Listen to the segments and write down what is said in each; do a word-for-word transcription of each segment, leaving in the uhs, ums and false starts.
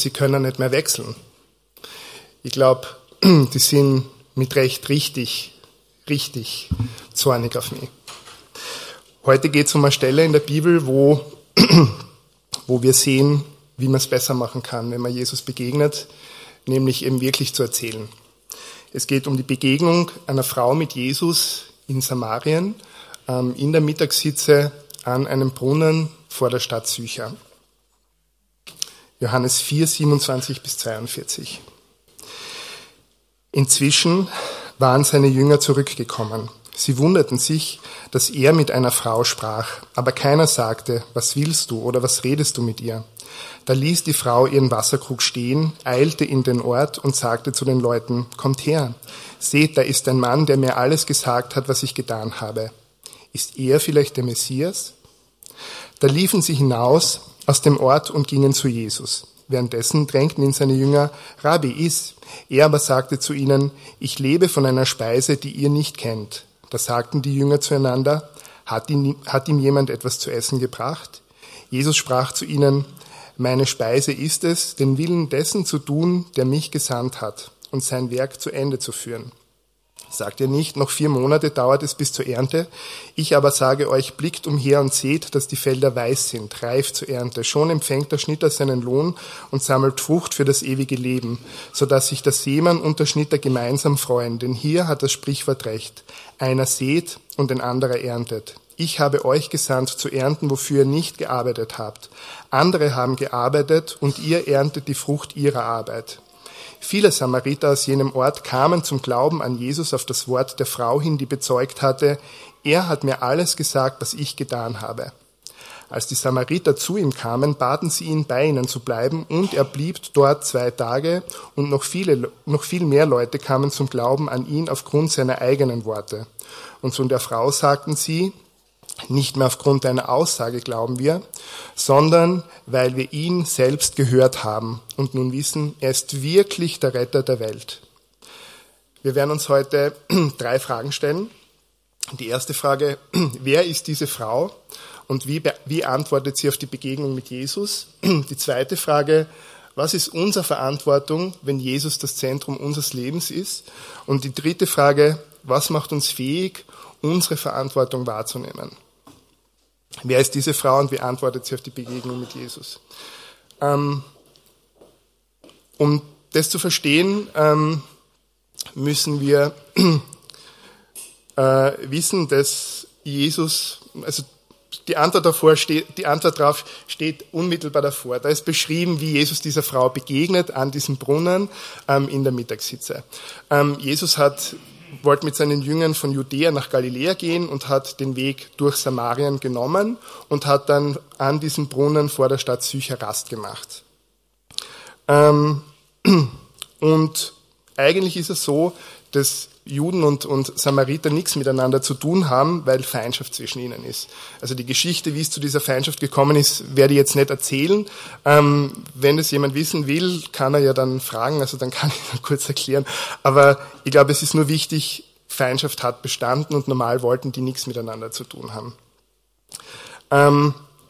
sie können nicht mehr wechseln. Ich glaube, die sind mit Recht richtig, richtig zornig auf mich. Heute geht es um eine Stelle in der Bibel, wo, wo wir sehen, wie man es besser machen kann, wenn man Jesus begegnet, nämlich eben wirklich zu erzählen. Es geht um die Begegnung einer Frau mit Jesus in Samarien, ähm, in der Mittagshitze an einem Brunnen vor der Stadt Sychar. Johannes vier, siebenundzwanzig bis zweiundvierzig. Inzwischen waren seine Jünger zurückgekommen. Sie wunderten sich, dass er mit einer Frau sprach, aber keiner sagte, was willst du oder was redest du mit ihr? Da ließ die Frau ihren Wasserkrug stehen, eilte in den Ort und sagte zu den Leuten, kommt her, seht, da ist ein Mann, der mir alles gesagt hat, was ich getan habe. Ist er vielleicht der Messias? Da liefen sie hinaus aus dem Ort und gingen zu Jesus. Währenddessen drängten ihn seine Jünger, Rabbi, iss. Er aber sagte zu ihnen, ich lebe von einer Speise, die ihr nicht kennt. Da sagten die Jünger zueinander, hat ihm, hat ihm jemand etwas zu essen gebracht? Jesus sprach zu ihnen, meine Speise ist es, den Willen dessen zu tun, der mich gesandt hat, und sein Werk zu Ende zu führen. Sagt ihr nicht, noch vier Monate dauert es bis zur Ernte? Ich aber sage euch, blickt umher und seht, dass die Felder weiß sind, reif zur Ernte. Schon empfängt der Schnitter seinen Lohn und sammelt Frucht für das ewige Leben, so dass sich der Seemann und der Schnitter gemeinsam freuen. Denn hier hat das Sprichwort recht. Einer sät und ein anderer erntet. Ich habe euch gesandt, zu ernten, wofür ihr nicht gearbeitet habt. Andere haben gearbeitet und ihr erntet die Frucht ihrer Arbeit. Viele Samariter aus jenem Ort kamen zum Glauben an Jesus auf das Wort der Frau hin, die bezeugt hatte, er hat mir alles gesagt, was ich getan habe. Als die Samariter zu ihm kamen, baten sie ihn, bei ihnen zu bleiben, und er blieb dort zwei Tage, und noch viele, noch viel mehr Leute kamen zum Glauben an ihn aufgrund seiner eigenen Worte. Und zu der Frau sagten sie, nicht mehr aufgrund deiner Aussage glauben wir, sondern weil wir ihn selbst gehört haben und nun wissen, er ist wirklich der Retter der Welt. Wir werden uns heute drei Fragen stellen. Die erste Frage, wer ist diese Frau und wie, wie antwortet sie auf die Begegnung mit Jesus? Die zweite Frage, was ist unsere Verantwortung, wenn Jesus das Zentrum unseres Lebens ist? Und die dritte Frage, was macht uns fähig, unsere Verantwortung wahrzunehmen? Wer ist diese Frau und wie antwortet sie auf die Begegnung mit Jesus? Ähm, um das zu verstehen, ähm, müssen wir äh, wissen, dass Jesus, also die Antwort davor steht, die Antwort darauf steht unmittelbar davor. Da ist beschrieben, wie Jesus dieser Frau begegnet an diesem Brunnen ähm, in der Mittagshitze. Ähm, Jesus hat wollte mit seinen Jüngern von Judäa nach Galiläa gehen und hat den Weg durch Samarien genommen und hat dann an diesem Brunnen vor der Stadt Sychar Rast gemacht. Ähm, und eigentlich ist es so, dass Juden und, und Samariter nichts miteinander zu tun haben, weil Feindschaft zwischen ihnen ist. Also die Geschichte, wie es zu dieser Feindschaft gekommen ist, werde ich jetzt nicht erzählen. Ähm, wenn das jemand wissen will, kann er ja dann fragen, also dann kann ich dann kurz erklären. Aber ich glaube, es ist nur wichtig, Feindschaft hat bestanden und normal wollten die nichts miteinander zu tun haben. Ähm,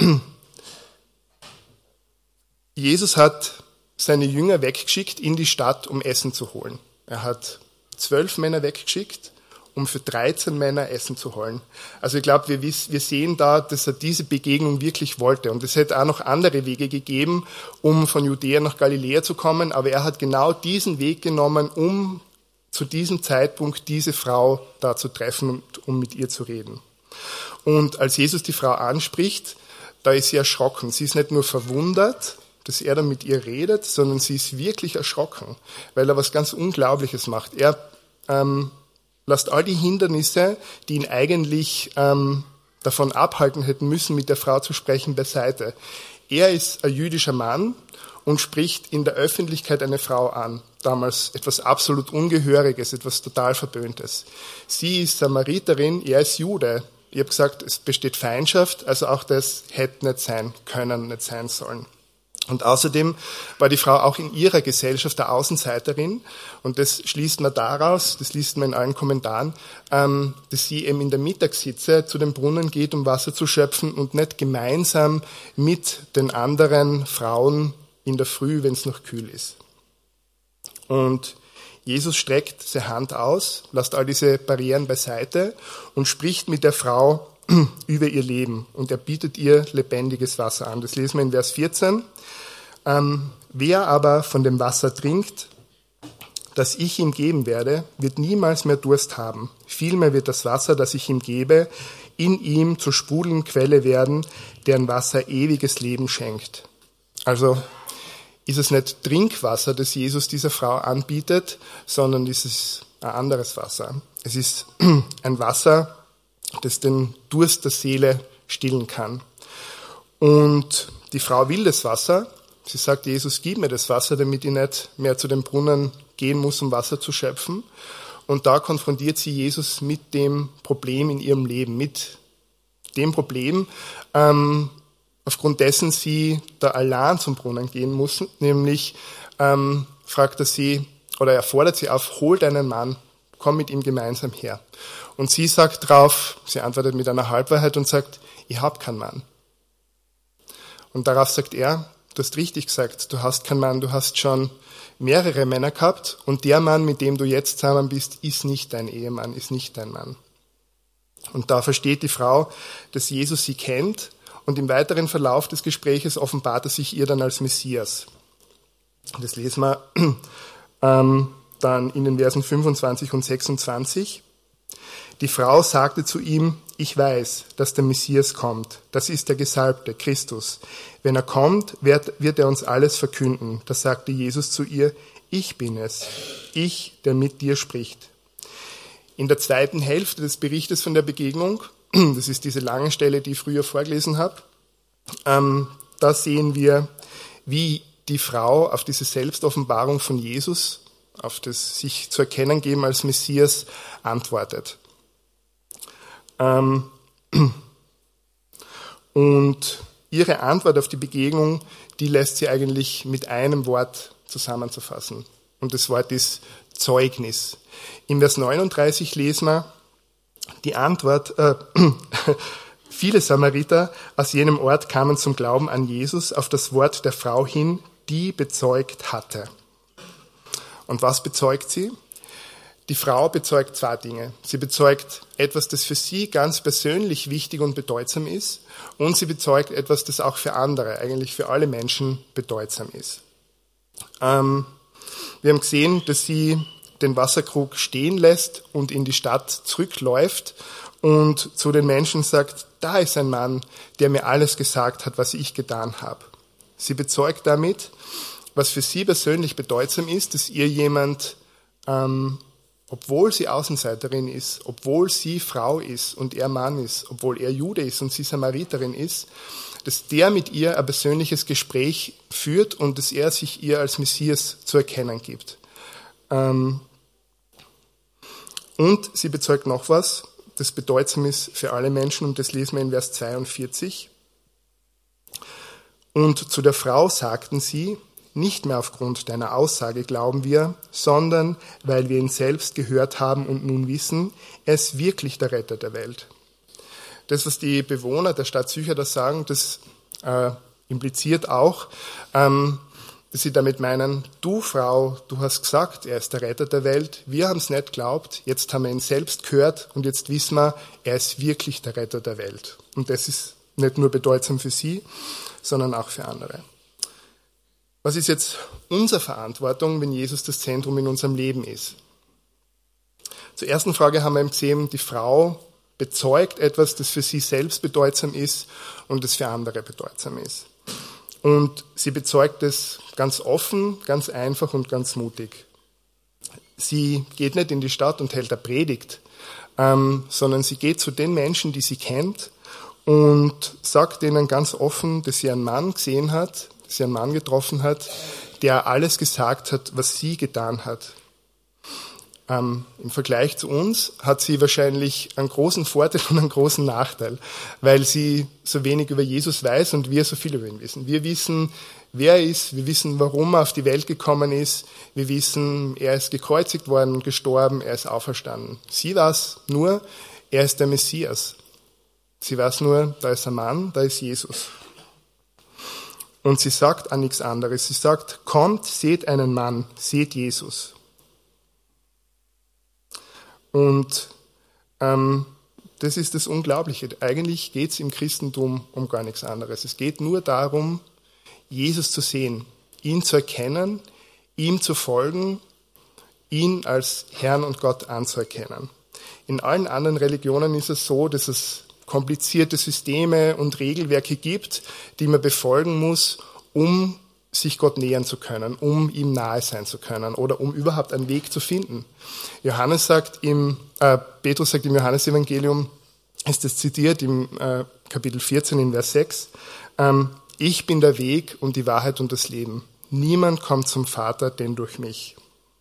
Jesus hat seine Jünger weggeschickt in die Stadt, um Essen zu holen. Er hat zwölf Männer weggeschickt, um für dreizehn Männer Essen zu holen. Also ich glaube, wir, wir sehen da, dass er diese Begegnung wirklich wollte. Und es hätte auch noch andere Wege gegeben, um von Judäa nach Galiläa zu kommen. Aber er hat genau diesen Weg genommen, um zu diesem Zeitpunkt diese Frau da zu treffen und um mit ihr zu reden. Und als Jesus die Frau anspricht, da ist sie erschrocken. Sie ist nicht nur verwundert, dass er dann mit ihr redet, sondern sie ist wirklich erschrocken, weil er was ganz Unglaubliches macht. Er ähm, lässt all die Hindernisse, die ihn eigentlich ähm, davon abhalten hätten müssen, mit der Frau zu sprechen, beiseite. Er ist ein jüdischer Mann und spricht in der Öffentlichkeit eine Frau an. Damals etwas absolut Ungehöriges, etwas total Verböhntes. Sie ist Samariterin, er ist Jude. Ich habe gesagt, es besteht Feindschaft, also auch das hätte nicht sein können, nicht sein sollen. Und außerdem war die Frau auch in ihrer Gesellschaft der Außenseiterin. Und das schließt man daraus, das liest man in allen Kommentaren, ähm, dass sie eben in der Mittagshitze zu dem Brunnen geht, um Wasser zu schöpfen und nicht gemeinsam mit den anderen Frauen in der Früh, wenn es noch kühl ist. Und Jesus streckt seine Hand aus, lässt all diese Barrieren beiseite und spricht mit der Frau über ihr Leben. Und er bietet ihr lebendiges Wasser an. Das lesen wir in Vers vierzehn. Ähm, wer aber von dem Wasser trinkt, das ich ihm geben werde, wird niemals mehr Durst haben. Vielmehr wird das Wasser, das ich ihm gebe, in ihm zur sprudelnden Quelle werden, deren Wasser ewiges Leben schenkt. Also ist es nicht Trinkwasser, das Jesus dieser Frau anbietet, sondern es ist ein anderes Wasser. Es ist ein Wasser, das den Durst der Seele stillen kann. Und die Frau will das Wasser. Sie sagt, Jesus, gib mir das Wasser, damit ich nicht mehr zu dem Brunnen gehen muss, um Wasser zu schöpfen. Und da konfrontiert sie Jesus mit dem Problem in ihrem Leben, mit dem Problem, ähm, aufgrund dessen sie da allein zum Brunnen gehen mussten, nämlich ähm, fragt er sie, oder er fordert sie auf, hol deinen Mann, komm mit ihm gemeinsam her. Und sie sagt drauf, sie antwortet mit einer Halbwahrheit und sagt, ich hab keinen Mann. Und darauf sagt er, du hast richtig gesagt, du hast keinen Mann, du hast schon mehrere Männer gehabt und der Mann, mit dem du jetzt zusammen bist, ist nicht dein Ehemann, ist nicht dein Mann. Und da versteht die Frau, dass Jesus sie kennt. Und im weiteren Verlauf des Gespräches offenbart er sich ihr dann als Messias. Das lesen wir ähm, dann in den Versen fünfundzwanzig und sechsundzwanzig. Die Frau sagte zu ihm, ich weiß, dass der Messias kommt. Das ist der Gesalbte, Christus. Wenn er kommt, wird, wird er uns alles verkünden. Da sagte Jesus zu ihr, ich bin es, ich, der mit dir spricht. In der zweiten Hälfte des Berichtes von der Begegnung, das ist diese lange Stelle, die ich früher vorgelesen habe, ähm, da sehen wir, wie die Frau auf diese Selbstoffenbarung von Jesus, auf das sich zu erkennen geben als Messias, antwortet. Ähm, und ihre Antwort auf die Begegnung, die lässt sie eigentlich mit einem Wort zusammenzufassen. Und das Wort ist Zeugnis. In Vers neununddreißig lesen wir die Antwort, äh, viele Samariter aus jenem Ort kamen zum Glauben an Jesus auf das Wort der Frau hin, die bezeugt hatte. Und was bezeugt sie? Die Frau bezeugt zwei Dinge. Sie bezeugt etwas, das für sie ganz persönlich wichtig und bedeutsam ist, und sie bezeugt etwas, das auch für andere, eigentlich für alle Menschen bedeutsam ist. Ähm, wir haben gesehen, dass sie den Wasserkrug stehen lässt und in die Stadt zurückläuft und zu den Menschen sagt, da ist ein Mann, der mir alles gesagt hat, was ich getan habe. Sie bezeugt damit, was für sie persönlich bedeutsam ist, dass ihr jemand, ähm, obwohl sie Außenseiterin ist, obwohl sie Frau ist und er Mann ist, obwohl er Jude ist und sie Samariterin ist, dass der mit ihr ein persönliches Gespräch führt und dass er sich ihr als Messias zu erkennen gibt. Ähm, und sie bezeugt noch was, das bedeutsam ist für alle Menschen, und das lesen wir in Vers zweiundvierzig. Und zu der Frau sagten sie, nicht mehr aufgrund deiner Aussage glauben wir, sondern weil wir ihn selbst gehört haben und nun wissen, er ist wirklich der Retter der Welt. Das, was die Bewohner der Stadt Sychar da sagen, das äh, impliziert auch, ähm, dass sie damit meinen, du Frau, du hast gesagt, er ist der Retter der Welt, wir haben es nicht geglaubt, jetzt haben wir ihn selbst gehört und jetzt wissen wir, er ist wirklich der Retter der Welt. Und das ist nicht nur bedeutsam für sie, sondern auch für andere. Was ist jetzt unsere Verantwortung, wenn Jesus das Zentrum in unserem Leben ist? Zur ersten Frage haben wir eben gesehen, die Frau bezeugt etwas, das für sie selbst bedeutsam ist und das für andere bedeutsam ist. Und sie bezeugt es ganz offen, ganz einfach und ganz mutig. Sie geht nicht in die Stadt und hält eine Predigt, ähm, sondern sie geht zu den Menschen, die sie kennt, und sagt ihnen ganz offen, dass sie einen Mann gesehen hat, dass sie einen Mann getroffen hat, der alles gesagt hat, was sie getan hat. Ähm, im Vergleich zu uns hat sie wahrscheinlich einen großen Vorteil und einen großen Nachteil, weil sie so wenig über Jesus weiß und wir so viel über ihn wissen. Wir wissen, wer er ist, wir wissen, warum er auf die Welt gekommen ist, wir wissen, er ist gekreuzigt worden und gestorben, er ist auferstanden. Sie weiß nur, er ist der Messias. Sie weiß nur, da ist ein Mann, da ist Jesus. Und sie sagt an nichts anderes. Sie sagt, kommt, seht einen Mann, seht Jesus. Und ähm, das ist das Unglaubliche. Eigentlich geht es im Christentum um gar nichts anderes. Es geht nur darum, Jesus zu sehen, ihn zu erkennen, ihm zu folgen, ihn als Herrn und Gott anzuerkennen. In allen anderen Religionen ist es so, dass es komplizierte Systeme und Regelwerke gibt, die man befolgen muss, um sich Gott nähern zu können, um ihm nahe sein zu können oder um überhaupt einen Weg zu finden. Johannes sagt im, äh, Petrus sagt im Johannesevangelium, ist das zitiert im äh, Kapitel vierzehn in Vers sechs, ähm, ich bin der Weg und die Wahrheit und das Leben. Niemand kommt zum Vater, denn durch mich.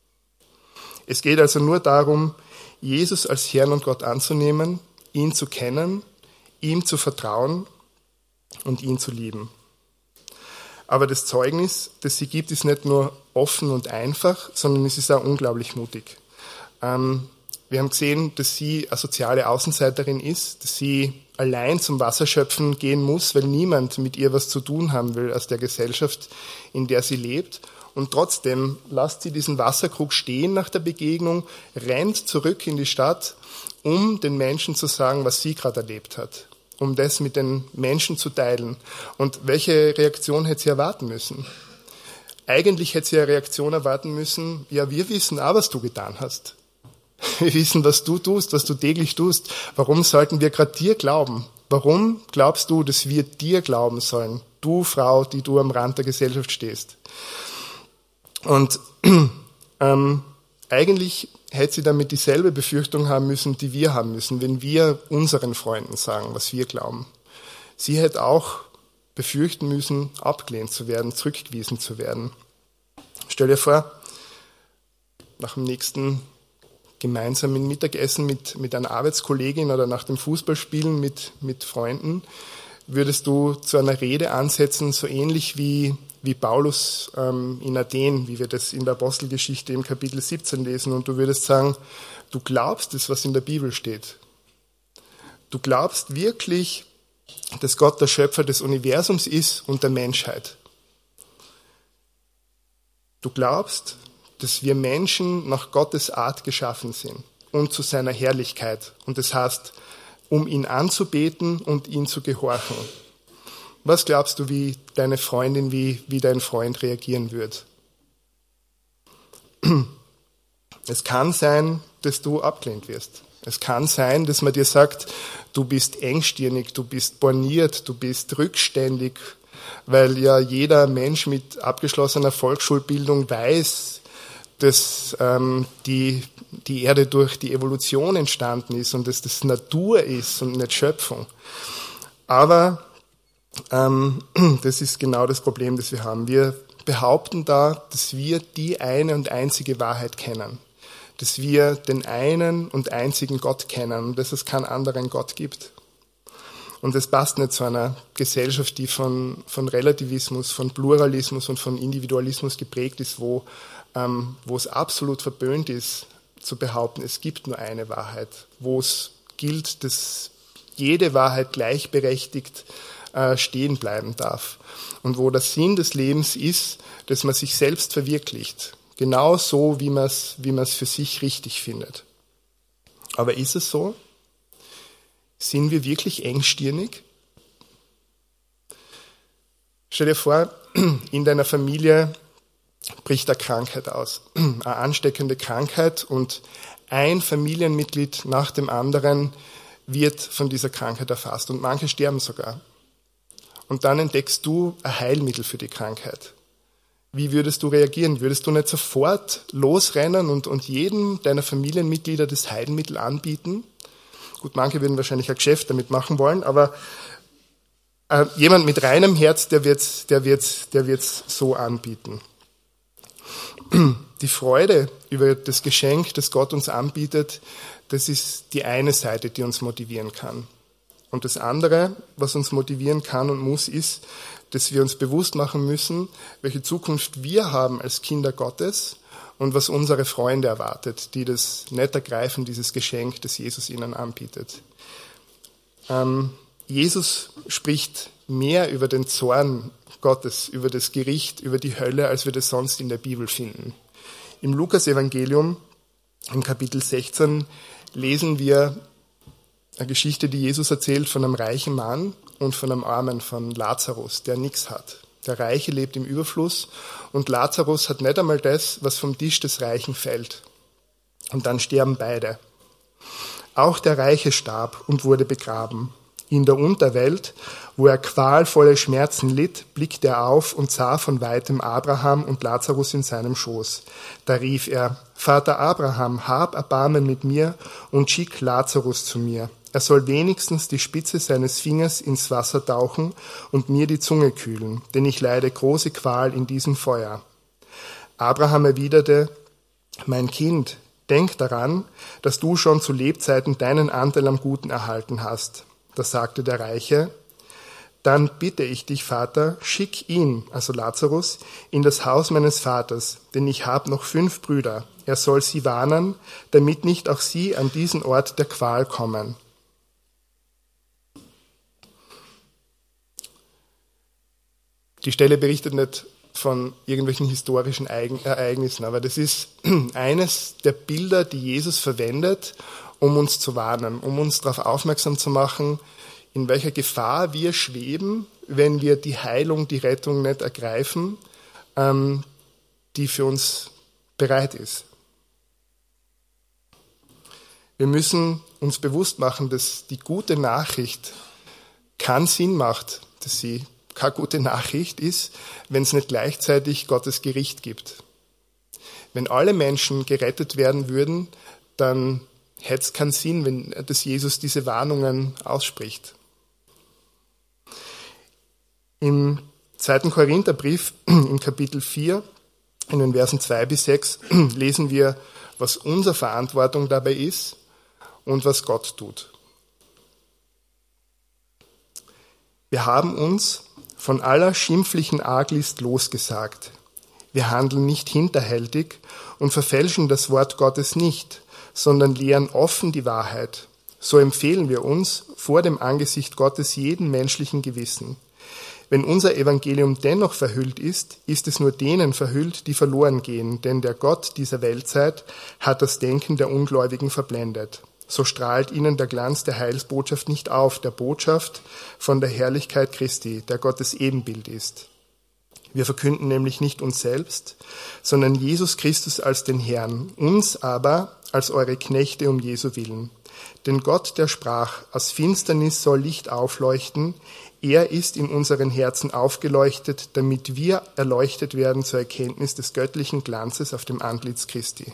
Es geht also nur darum, Jesus als Herrn und Gott anzunehmen, ihn zu kennen, ihm zu vertrauen und ihn zu lieben. Aber das Zeugnis, das sie gibt, ist nicht nur offen und einfach, sondern es ist auch unglaublich mutig. Ähm, wir haben gesehen, dass sie eine soziale Außenseiterin ist, dass sie allein zum Wasserschöpfen gehen muss, weil niemand mit ihr was zu tun haben will aus der Gesellschaft, in der sie lebt. Und trotzdem lasst sie diesen Wasserkrug stehen nach der Begegnung, rennt zurück in die Stadt, um den Menschen zu sagen, was sie gerade erlebt hat, um das mit den Menschen zu teilen. Und welche Reaktion hätte sie erwarten müssen? Eigentlich hätte sie eine Reaktion erwarten müssen, ja, wir wissen auch, was du getan hast. Wir wissen, was du tust, was du täglich tust. Warum sollten wir gerade dir glauben? Warum glaubst du, dass wir dir glauben sollen? Du, Frau, die du am Rand der Gesellschaft stehst. Und ähm, eigentlich hätte sie damit dieselbe Befürchtung haben müssen, die wir haben müssen, wenn wir unseren Freunden sagen, was wir glauben. Sie hätte auch befürchten müssen, abgelehnt zu werden, zurückgewiesen zu werden. Stell dir vor, nach dem nächsten gemeinsamen Mittagessen mit, mit einer Arbeitskollegin oder nach dem Fußballspielen mit, mit Freunden, würdest du zu einer Rede ansetzen, so ähnlich wie, wie Paulus ähm, in Athen, wie wir das in der Apostelgeschichte im Kapitel siebzehn lesen, und du würdest sagen, du glaubst das, was in der Bibel steht. Du glaubst wirklich, dass Gott der Schöpfer des Universums ist und der Menschheit. Du glaubst, dass wir Menschen nach Gottes Art geschaffen sind und zu seiner Herrlichkeit. Und das heißt, um ihn anzubeten und ihn zu gehorchen. Was glaubst du, wie deine Freundin, wie, wie dein Freund reagieren wird? Es kann sein, dass du abgelehnt wirst. Es kann sein, dass man dir sagt, du bist engstirnig, du bist borniert, du bist rückständig, weil ja jeder Mensch mit abgeschlossener Volksschulbildung weiß, dass ähm, die, die Erde durch die Evolution entstanden ist und dass das Natur ist und nicht Schöpfung. Aber ähm, das ist genau das Problem, das wir haben. Wir behaupten da, dass wir die eine und einzige Wahrheit kennen. Dass wir den einen und einzigen Gott kennen und dass es keinen anderen Gott gibt. Und das passt nicht zu einer Gesellschaft, die von, von Relativismus, von Pluralismus und von Individualismus geprägt ist, wo Ähm, wo es absolut verböhnt ist, zu behaupten, es gibt nur eine Wahrheit, wo es gilt, dass jede Wahrheit gleichberechtigt äh, stehen bleiben darf und wo der Sinn des Lebens ist, dass man sich selbst verwirklicht, genau so, wie man es wie man es für sich richtig findet. Aber ist es so? Sind wir wirklich engstirnig? Stell dir vor, in deiner Familie bricht eine Krankheit aus, eine ansteckende Krankheit, und ein Familienmitglied nach dem anderen wird von dieser Krankheit erfasst und manche sterben sogar. Und dann entdeckst du ein Heilmittel für die Krankheit. Wie würdest du reagieren? Würdest du nicht sofort losrennen und, und jedem deiner Familienmitglieder das Heilmittel anbieten? Gut, manche würden wahrscheinlich ein Geschäft damit machen wollen, aber äh, jemand mit reinem Herz, der wird's, der wird's, der wird's so anbieten. Die Freude über das Geschenk, das Gott uns anbietet, das ist die eine Seite, die uns motivieren kann. Und das andere, was uns motivieren kann und muss, ist, dass wir uns bewusst machen müssen, welche Zukunft wir haben als Kinder Gottes und was unsere Freunde erwartet, die das nicht ergreifen, dieses Geschenk, das Jesus ihnen anbietet. Ähm, Jesus spricht mehr über den Zorn Gottes, über das Gericht, über die Hölle, als wir das sonst in der Bibel finden. Im Lukas-Evangelium, im Kapitel sechzehn, lesen wir eine Geschichte, die Jesus erzählt von einem reichen Mann und von einem Armen, von Lazarus, der nichts hat. Der Reiche lebt im Überfluss und Lazarus hat nicht einmal das, was vom Tisch des Reichen fällt. Und dann sterben beide. Auch der Reiche starb und wurde begraben. In der Unterwelt, wo er qualvolle Schmerzen litt, blickte er auf und sah von weitem Abraham und Lazarus in seinem Schoß. Da rief er: Vater Abraham, hab Erbarmen mit mir und schick Lazarus zu mir. Er soll wenigstens die Spitze seines Fingers ins Wasser tauchen und mir die Zunge kühlen, denn ich leide große Qual in diesem Feuer. Abraham erwiderte: Mein Kind, denk daran, dass du schon zu Lebzeiten deinen Anteil am Guten erhalten hast. Da sagte der Reiche: Dann bitte ich dich, Vater, schick ihn, also Lazarus, in das Haus meines Vaters, denn ich habe noch fünf Brüder. Er soll sie warnen, damit nicht auch sie an diesen Ort der Qual kommen. Die Stelle berichtet nicht von irgendwelchen historischen Ereignissen, aber das ist eines der Bilder, die Jesus verwendet, um uns zu warnen, um uns darauf aufmerksam zu machen, in welcher Gefahr wir schweben, wenn wir die Heilung, die Rettung nicht ergreifen, ähm, die für uns bereit ist. Wir müssen uns bewusst machen, dass die gute Nachricht keinen Sinn macht, dass sie keine gute Nachricht ist, wenn es nicht gleichzeitig Gottes Gericht gibt. Wenn alle Menschen gerettet werden würden, dann hätte es keinen Sinn, wenn dass Jesus diese Warnungen ausspricht. Im zweiten Korintherbrief, im Kapitel vier, in den Versen zwei bis sechs, lesen wir, was unsere Verantwortung dabei ist und was Gott tut. Wir haben uns von aller schimpflichen Arglist losgesagt. Wir handeln nicht hinterhältig und verfälschen das Wort Gottes nicht, sondern lehren offen die Wahrheit. So empfehlen wir uns vor dem Angesicht Gottes jeden menschlichen Gewissen. Wenn unser Evangelium dennoch verhüllt ist, ist es nur denen verhüllt, die verloren gehen, denn der Gott dieser Weltzeit hat das Denken der Ungläubigen verblendet. So strahlt ihnen der Glanz der Heilsbotschaft nicht auf, der Botschaft von der Herrlichkeit Christi, der Gottes Ebenbild ist. Wir verkünden nämlich nicht uns selbst, sondern Jesus Christus als den Herrn, uns aber als eure Knechte um Jesu willen. Denn Gott, der sprach, aus Finsternis soll Licht aufleuchten, er ist in unseren Herzen aufgeleuchtet, damit wir erleuchtet werden zur Erkenntnis des göttlichen Glanzes auf dem Antlitz Christi.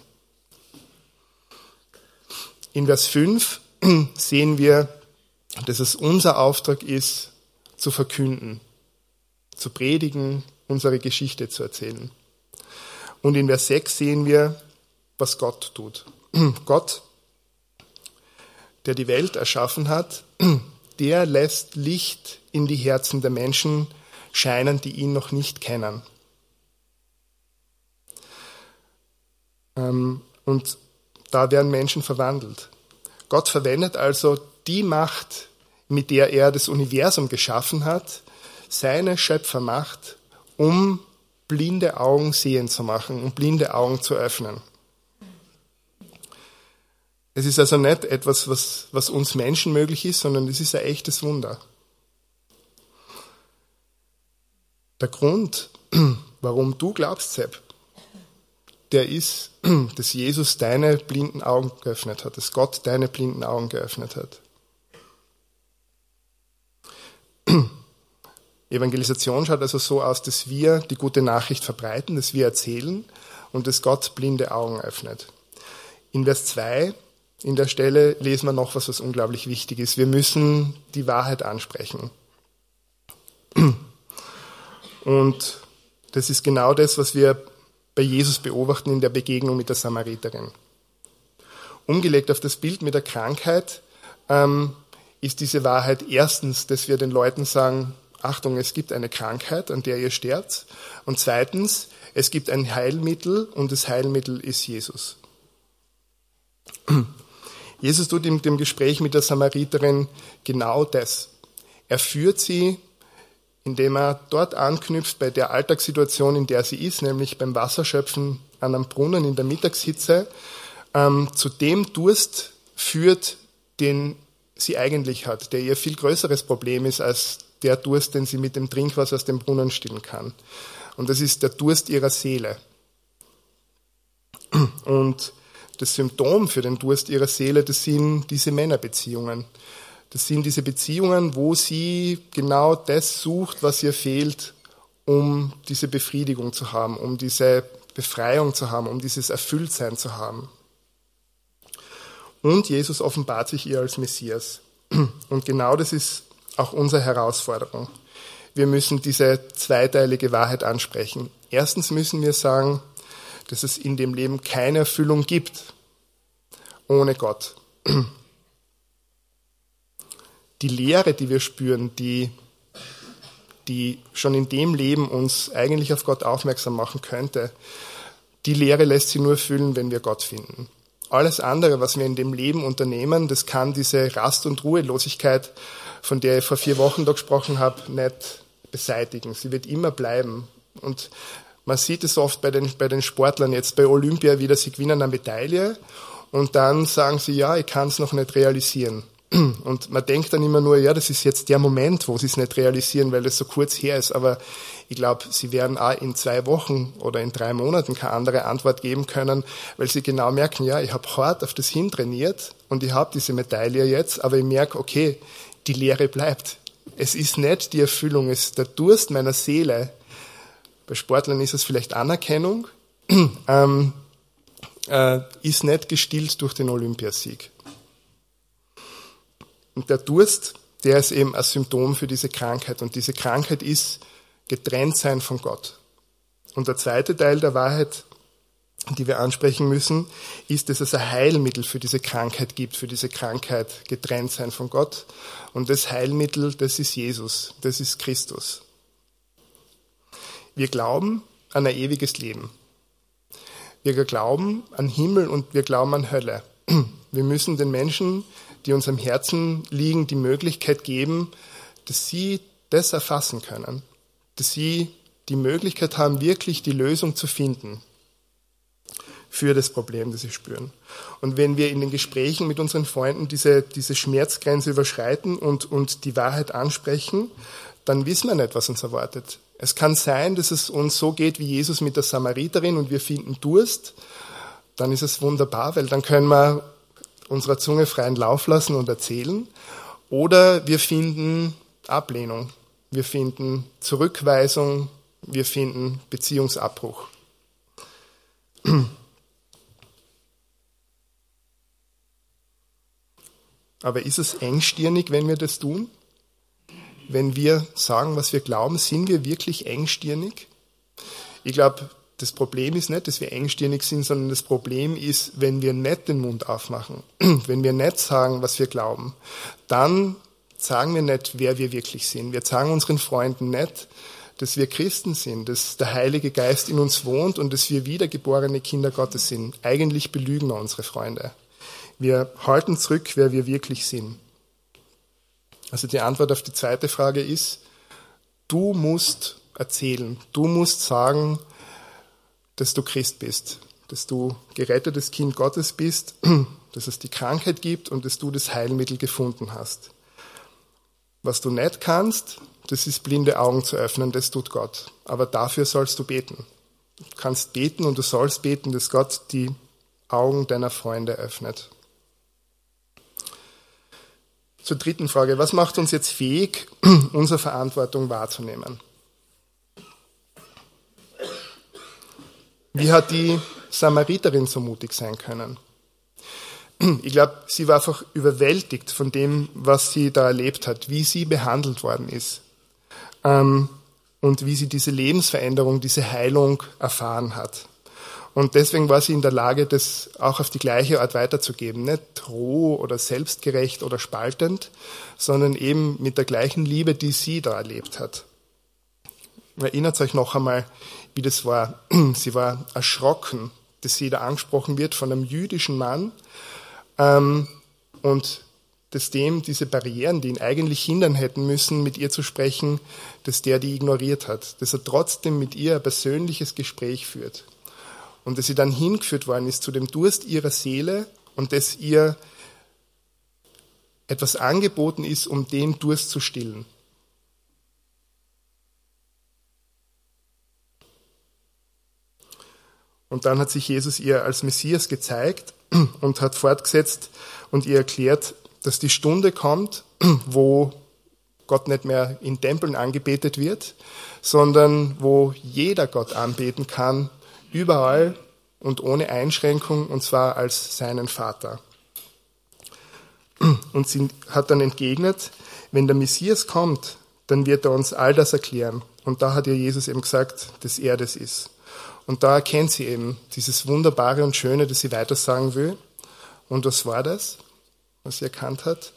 In Vers fünf sehen wir, dass es unser Auftrag ist, zu verkünden, zu predigen, unsere Geschichte zu erzählen. Und in Vers sechs sehen wir, was Gott tut. Gott, der die Welt erschaffen hat, der lässt Licht in die Herzen der Menschen scheinen, die ihn noch nicht kennen. Und da werden Menschen verwandelt. Gott verwendet also die Macht, mit der er das Universum geschaffen hat, seine Schöpfermacht, um blinde Augen sehend zu machen, um blinde Augen zu öffnen. Es ist also nicht etwas, was, was uns Menschen möglich ist, sondern es ist ein echtes Wunder. Der Grund, warum du glaubst, Sepp, der ist, dass Jesus deine blinden Augen geöffnet hat, dass Gott deine blinden Augen geöffnet hat. Evangelisation schaut also so aus, dass wir die gute Nachricht verbreiten, dass wir erzählen und dass Gott blinde Augen öffnet. In Vers zwei, in der Stelle, lesen wir noch was, was unglaublich wichtig ist. Wir müssen die Wahrheit ansprechen. Und das ist genau das, was wir bei Jesus beobachten in der Begegnung mit der Samariterin. Umgelegt auf das Bild mit der Krankheit ähm, ist diese Wahrheit erstens, dass wir den Leuten sagen, Achtung, es gibt eine Krankheit, an der ihr sterbt. Und zweitens, es gibt ein Heilmittel und das Heilmittel ist Jesus. Jesus tut in dem Gespräch mit der Samariterin genau das. Er führt sie, indem er dort anknüpft bei der Alltagssituation, in der sie ist, nämlich beim Wasserschöpfen an einem Brunnen in der Mittagshitze, ähm, zu dem Durst führt, den sie eigentlich hat, der ihr viel größeres Problem ist als der Durst, den sie mit dem Trinkwasser aus dem Brunnen stillen kann. Und das ist der Durst ihrer Seele. Und das Symptom für den Durst ihrer Seele, das sind diese Männerbeziehungen. Das sind diese Beziehungen, wo sie genau das sucht, was ihr fehlt, um diese Befriedigung zu haben, um diese Befreiung zu haben, um dieses Erfülltsein zu haben. Und Jesus offenbart sich ihr als Messias. Und genau das ist auch unsere Herausforderung. Wir müssen diese zweiteilige Wahrheit ansprechen. Erstens müssen wir sagen, dass es in dem Leben keine Erfüllung gibt ohne Gott. Die Leere, die wir spüren, die, die schon in dem Leben uns eigentlich auf Gott aufmerksam machen könnte, die Leere lässt sie nur füllen, wenn wir Gott finden. Alles andere, was wir in dem Leben unternehmen, das kann diese Rast- und Ruhelosigkeit, von der ich vor vier Wochen da gesprochen habe, nicht beseitigen. Sie wird immer bleiben. Und man sieht es oft bei den, bei den Sportlern, jetzt bei Olympia wieder, sie gewinnen eine Medaille und dann sagen sie, ja, ich kann es noch nicht realisieren. Und man denkt dann immer nur, ja, das ist jetzt der Moment, wo sie es nicht realisieren, weil das so kurz her ist. Aber ich glaube, sie werden auch in zwei Wochen oder in drei Monaten keine andere Antwort geben können, weil sie genau merken, ja, ich habe hart auf das hintrainiert und ich habe diese Medaille jetzt, aber ich merke, okay, die Leere bleibt. Es ist nicht die Erfüllung, es ist der Durst meiner Seele. Bei Sportlern ist es vielleicht Anerkennung, ähm, äh, ist nicht gestillt durch den Olympiasieg. Und der Durst, der ist eben ein Symptom für diese Krankheit. Und diese Krankheit ist Getrenntsein von Gott. Und der zweite Teil der Wahrheit, die wir ansprechen müssen, ist, dass es ein Heilmittel für diese Krankheit gibt, für diese Krankheit Getrenntsein von Gott. Und das Heilmittel, das ist Jesus, das ist Christus. Wir glauben an ein ewiges Leben. Wir glauben an Himmel und wir glauben an Hölle. Wir müssen den Menschen, die uns am Herzen liegen, die Möglichkeit geben, dass sie das erfassen können, dass sie die Möglichkeit haben, wirklich die Lösung zu finden für das Problem, das sie spüren. Und wenn wir in den Gesprächen mit unseren Freunden diese, diese Schmerzgrenze überschreiten und, und die Wahrheit ansprechen, dann wissen wir nicht, was uns erwartet. Es kann sein, dass es uns so geht wie Jesus mit der Samariterin und wir finden Durst, dann ist es wunderbar, weil dann können wir unserer Zunge freien Lauf lassen und erzählen. Oder wir finden Ablehnung, wir finden Zurückweisung, wir finden Beziehungsabbruch. Aber ist es engstirnig, wenn wir das tun? Wenn wir sagen, was wir glauben, sind wir wirklich engstirnig? Ich glaube, das Problem ist nicht, dass wir engstirnig sind, sondern das Problem ist, wenn wir nicht den Mund aufmachen, wenn wir nicht sagen, was wir glauben, dann sagen wir nicht, wer wir wirklich sind. Wir sagen unseren Freunden nicht, dass wir Christen sind, dass der Heilige Geist in uns wohnt und dass wir wiedergeborene Kinder Gottes sind. Eigentlich belügen wir unsere Freunde. Wir halten zurück, wer wir wirklich sind. Also die Antwort auf die zweite Frage ist, du musst erzählen, du musst sagen, dass du Christ bist, dass du gerettetes Kind Gottes bist, dass es die Krankheit gibt und dass du das Heilmittel gefunden hast. Was du nicht kannst, das ist blinde Augen zu öffnen, das tut Gott. Aber dafür sollst du beten. Du kannst beten und du sollst beten, dass Gott die Augen deiner Freunde öffnet. Zur dritten Frage, was macht uns jetzt fähig, unsere Verantwortung wahrzunehmen? Wie hat die Samariterin so mutig sein können? Ich glaube, sie war einfach überwältigt von dem, was sie da erlebt hat, wie sie behandelt worden ist ähm, und wie sie diese Lebensveränderung, diese Heilung erfahren hat. Und deswegen war sie in der Lage, das auch auf die gleiche Art weiterzugeben. Nicht roh oder selbstgerecht oder spaltend, sondern eben mit der gleichen Liebe, die sie da erlebt hat. Erinnert euch noch einmal, wie das war. Sie war erschrocken, dass sie da angesprochen wird von einem jüdischen Mann. Ähm, und dass dem diese Barrieren, die ihn eigentlich hindern hätten müssen, mit ihr zu sprechen, dass der die ignoriert hat, dass er trotzdem mit ihr ein persönliches Gespräch führt und dass sie dann hingeführt worden ist zu dem Durst ihrer Seele und dass ihr etwas angeboten ist, um den Durst zu stillen. Und dann hat sich Jesus ihr als Messias gezeigt und hat fortgesetzt und ihr erklärt, dass die Stunde kommt, wo Gott nicht mehr in Tempeln angebetet wird, sondern wo jeder Gott anbeten kann, überall und ohne Einschränkung, und zwar als seinen Vater. Und sie hat dann entgegnet, wenn der Messias kommt, dann wird er uns all das erklären. Und da hat ihr Jesus eben gesagt, dass er das ist. Und da erkennt sie eben dieses Wunderbare und Schöne, das sie weiter sagen will. Und was war das, was sie erkannt hat?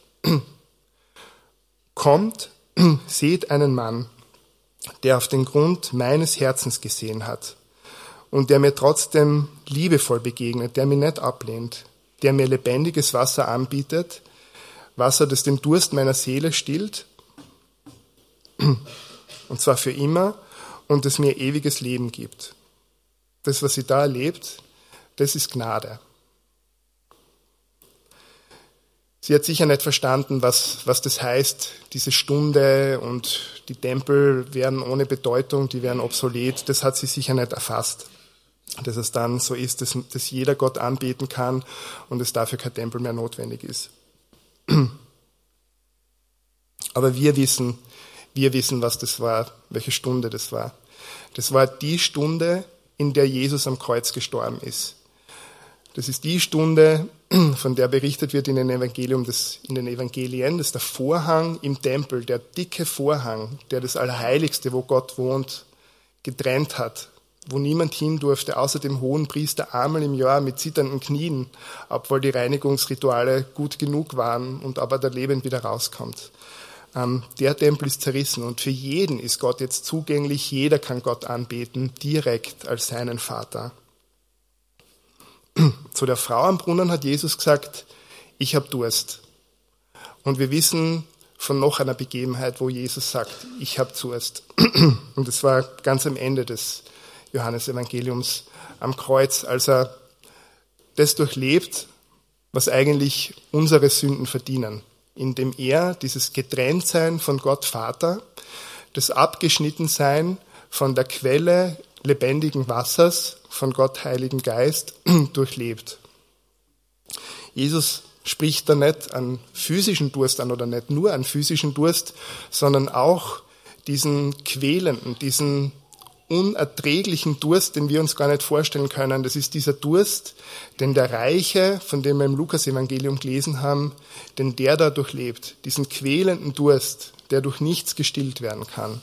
Kommt, seht einen Mann, der auf den Grund meines Herzens gesehen hat und der mir trotzdem liebevoll begegnet, der mich nicht ablehnt, der mir lebendiges Wasser anbietet, Wasser, das den Durst meiner Seele stillt, und zwar für immer, und das mir ewiges Leben gibt. Das, was sie da erlebt, das ist Gnade. Sie hat sicher nicht verstanden, was, was das heißt, diese Stunde und die Tempel werden ohne Bedeutung, die werden obsolet. Das hat sie sicher nicht erfasst. Dass es dann so ist, dass, dass jeder Gott anbeten kann und es dafür kein Tempel mehr notwendig ist. Aber wir wissen, wir wissen, was das war, welche Stunde das war. Das war die Stunde, in der Jesus am Kreuz gestorben ist. Das ist die Stunde, von der berichtet wird in den Evangelium, das, in den Evangelien, dass der Vorhang im Tempel, der dicke Vorhang, der das Allerheiligste, wo Gott wohnt, getrennt hat, wo niemand hin durfte, außer dem Hohenpriester einmal im Jahr mit zitternden Knien, obwohl die Reinigungsrituale gut genug waren und aber der Lebend wieder rauskommt. Ähm, der Tempel ist zerrissen und für jeden ist Gott jetzt zugänglich, jeder kann Gott anbeten, direkt als seinen Vater. Zu der Frau am Brunnen hat Jesus gesagt, ich habe Durst. Und wir wissen von noch einer Begebenheit, wo Jesus sagt, ich habe Durst. Und das war ganz am Ende des Johannesevangeliums am Kreuz, als er das durchlebt, was eigentlich unsere Sünden verdienen, indem er dieses Getrenntsein von Gott Vater, das Abgeschnittensein von der Quelle lebendigen Wassers, von Gott Heiligen Geist, durchlebt. Jesus spricht da nicht an physischen Durst an oder nicht nur an physischen Durst, sondern auch diesen quälenden, diesen unerträglichen Durst, den wir uns gar nicht vorstellen können. Das ist dieser Durst, den der Reiche, von dem wir im Lukas-Evangelium gelesen haben, den der da durchlebt. Diesen quälenden Durst, der durch nichts gestillt werden kann.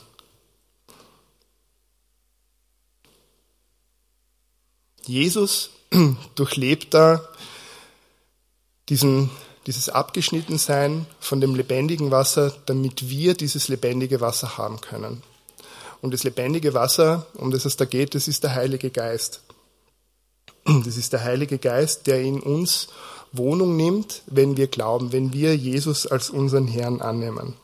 Jesus durchlebt da diesen, dieses Abgeschnittensein von dem lebendigen Wasser, damit wir dieses lebendige Wasser haben können. Und das lebendige Wasser, um das es da geht, das ist der Heilige Geist. Das ist der Heilige Geist, der in uns Wohnung nimmt, wenn wir glauben, wenn wir Jesus als unseren Herrn annehmen.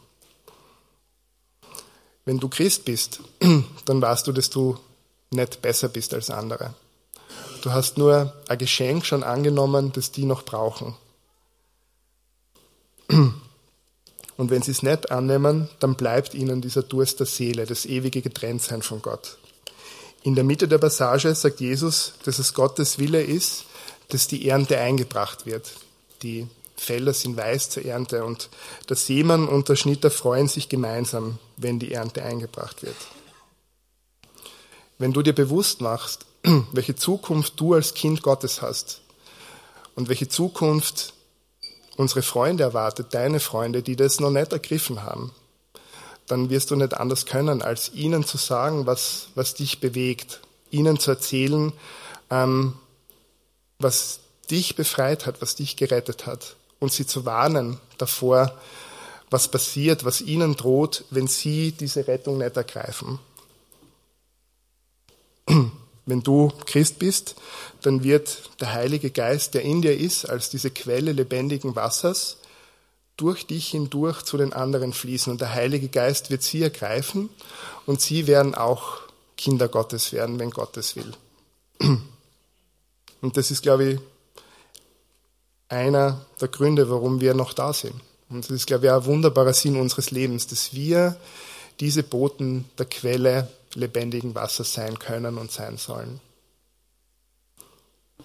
Wenn du Christ bist, dann weißt du, dass du nicht besser bist als andere. Du hast nur ein Geschenk schon angenommen, das die noch brauchen. Und wenn sie es nicht annehmen, dann bleibt ihnen dieser Durst der Seele, das ewige Getrenntsein von Gott. In der Mitte der Passage sagt Jesus, dass es Gottes Wille ist, dass die Ernte eingebracht wird. Die Felder sind weiß zur Ernte und der Seemann und der Schnitter freuen sich gemeinsam, wenn die Ernte eingebracht wird. Wenn du dir bewusst machst, welche Zukunft du als Kind Gottes hast und welche Zukunft unsere Freunde erwartet, deine Freunde, die das noch nicht ergriffen haben, dann wirst du nicht anders können, als ihnen zu sagen, was, was dich bewegt, ihnen zu erzählen, ähm, was dich befreit hat, was dich gerettet hat und sie zu warnen davor, was passiert, was ihnen droht, wenn sie diese Rettung nicht ergreifen. Wenn du Christ bist, dann wird der Heilige Geist, der in dir ist, als diese Quelle lebendigen Wassers, durch dich hindurch zu den anderen fließen und der Heilige Geist wird sie ergreifen und sie werden auch Kinder Gottes werden, wenn Gott es will. Und das ist, glaube ich, einer der Gründe, warum wir noch da sind. Und das ist, glaube ich, auch ein wunderbarer Sinn unseres Lebens, dass wir diese Boten der Quelle lebendigen Wassers sein können und sein sollen.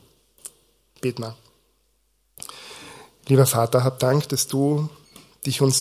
Beten wir. Lieber Vater, hab Dank, dass du dich uns